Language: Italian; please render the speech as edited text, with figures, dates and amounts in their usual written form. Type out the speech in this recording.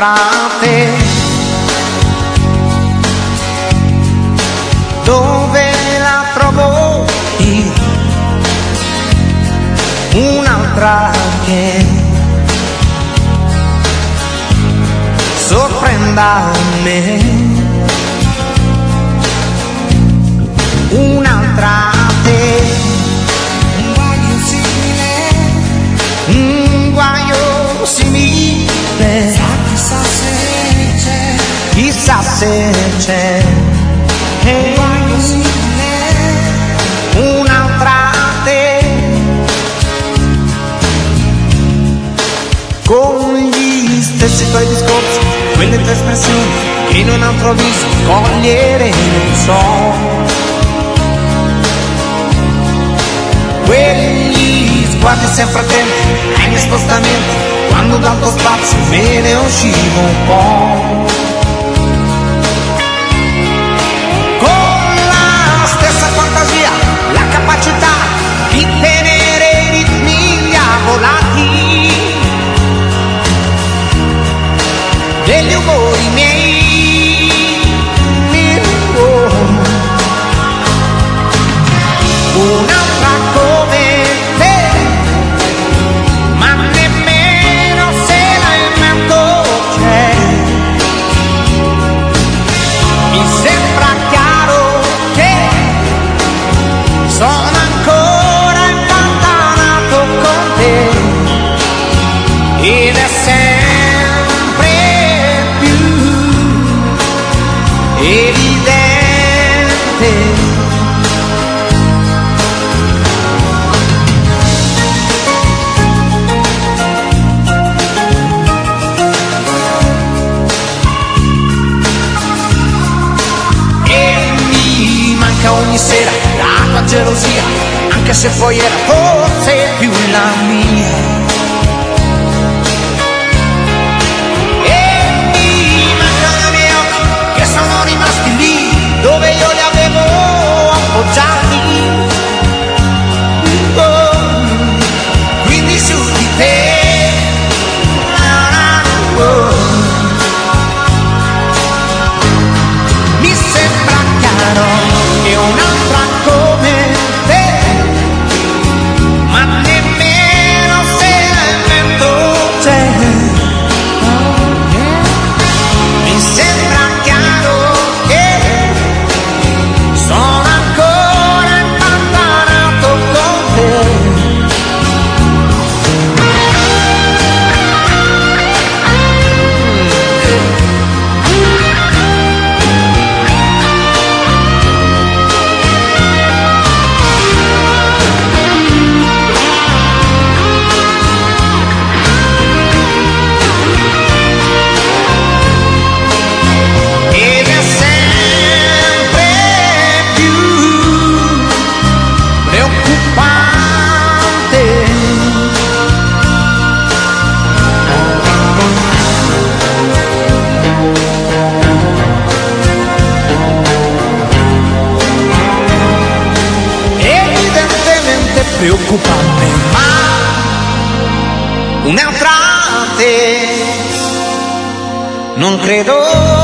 un'altra te. Dove la trovo io? Un'altra che sorprenda me. Un'altra te. Un guaio simile. Chissà se c'è. Un guaio simile. Un'altra te. Con gli stessi tuoi discorsi, quelle tue espressioni che in un altro viso cogliere non so. Quegli sguardi sempre attenti ai miei spostamenti, quando dal tuo spazio me ne uscivo un po'. Con la stessa fantasia, la capacità di tenere i ritmi diavolati degli umori miei. Un'altra come te, ma nemmeno se la invento c'è. Mi sembra chiaro che sono ancora impantanato con te ed è sempre più evidente. Ogni sera la tua gelosia, anche se poi era forse più la mia. E mi mancano i miei occhi che sono rimasti lì dove io li avevo appoggiati. Oh, quindi su di te. Mi sembra chiaro che un'altra come te, ma nemmeno se la invento c'è. Mi sembra chiaro che sono ancora impantanato con te. Preoccupante, ma un'altra te non credo